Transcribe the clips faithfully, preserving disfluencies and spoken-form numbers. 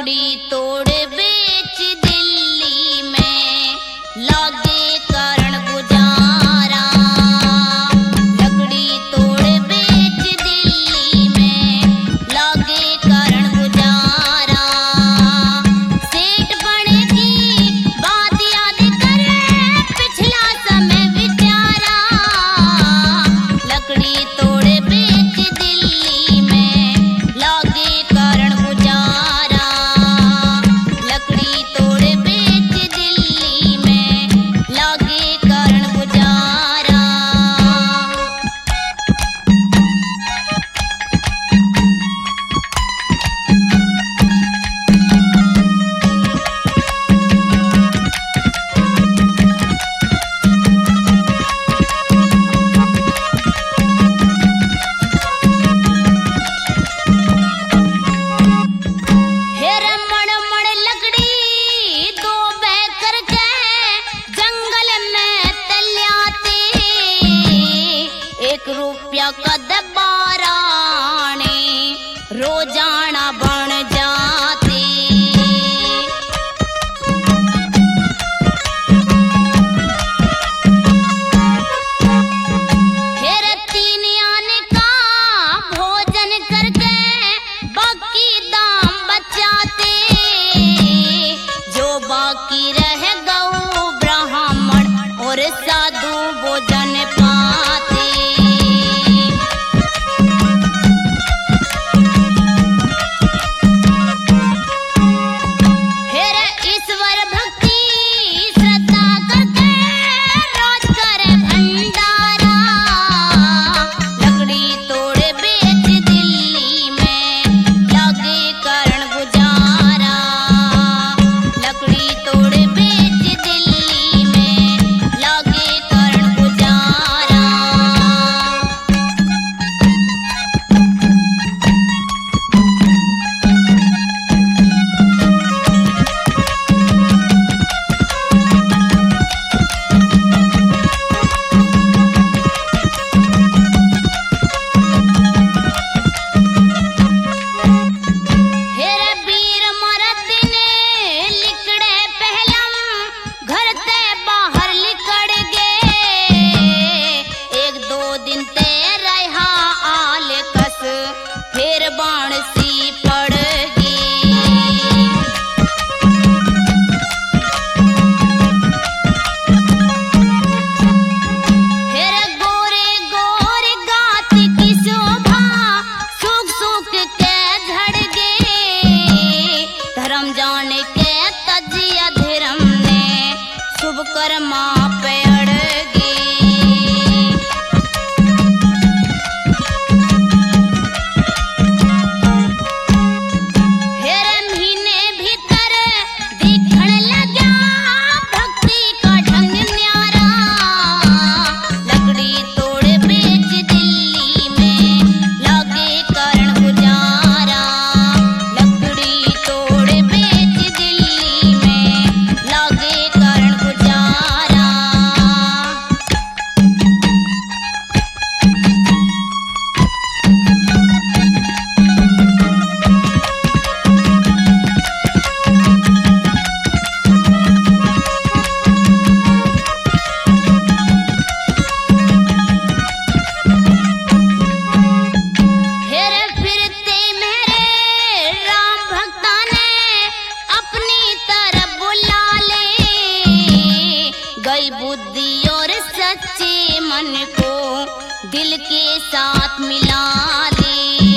लकड़ी तोड़ बेच दिल्ली में लागे करण गुजारा। लकड़ी तोड़ बेच दिल्ली में लागे करण गुजारा। सेठ बने की बात याद करे पिछला समय विचारा। लकड़ी तोड़ बेच दिल्ली में लागे करण गुजारा। लकड़ी तोड़ बेच दिल्ली में लागे करण गुजारा। हेर मण मण लकड़ी दो बह करके जंगल में तल्याते। एक रुपया का दबाराने रोजाना बन जाते। हेर तीन आने का भोजन करके बाकी दाम बचाते। जो बाकी रह गौ ब्राह्मण और साधु भोजन पाते। हेर ईश्वर भक्ति श्रद्धा करके रोज करे भंडारा। लकड़ी तोड़ बेच दिल्ली में लागे करण गुजारा। लकड़ी तोड़ बेच दिल्ली में लागे करण गुजारा। हेर वीर मरद ने लिकड़े पहलम घर ते बाहर लिकड़ गए। एक दो दिन ते रहा आल कस फिर बाण सी पड़ गई। हेर गोरे गोरे गात की शोभा सूख सूख के झड़ गए। धर्म जाने के तजिया धर्म ने शुभ कर्मा पे अड़ गई। हेर महीने भीतर दिखण लग्या भक्ति का ढंग न्यारा। लकड़ी तोड़ बेच दिल्ली में लागे करण गुजारा। लकड़ी तोड़ बेच दिल्ली में लागे करण गुजारा। हेर फिरते मेरे राम भक्ता ने अपनी तरफ बुला ले। गई बुद्धि और सच्चे मन को दिल के साथ मिला ले।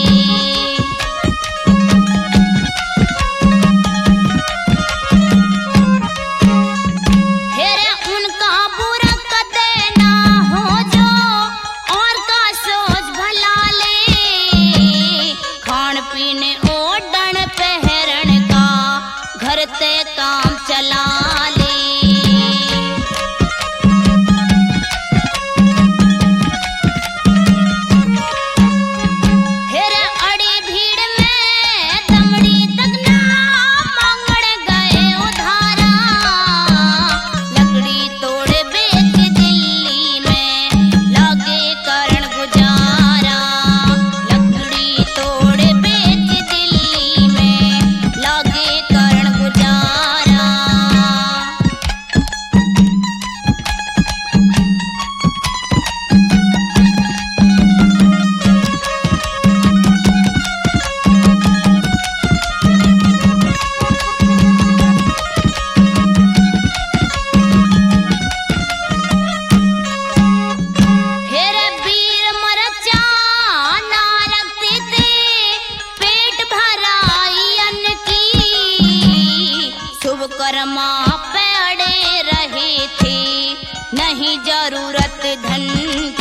हेर उनका बुरा कदे ना हो जो और का सोच भला ले। खान पीने ओढ़न पहरन का घर ते काम चला ले। हेर अड़ी भीड़ में दमड़ी तक ना मांगण गए उधारा। लकड़ी तोड़ बेच दिल्ली में लागे करण गुजारा। लकड़ी तोड़ बेच दिल्ली में लागे शुभ कर्मा पे अड़े रहे थे, नहीं जरूरत धन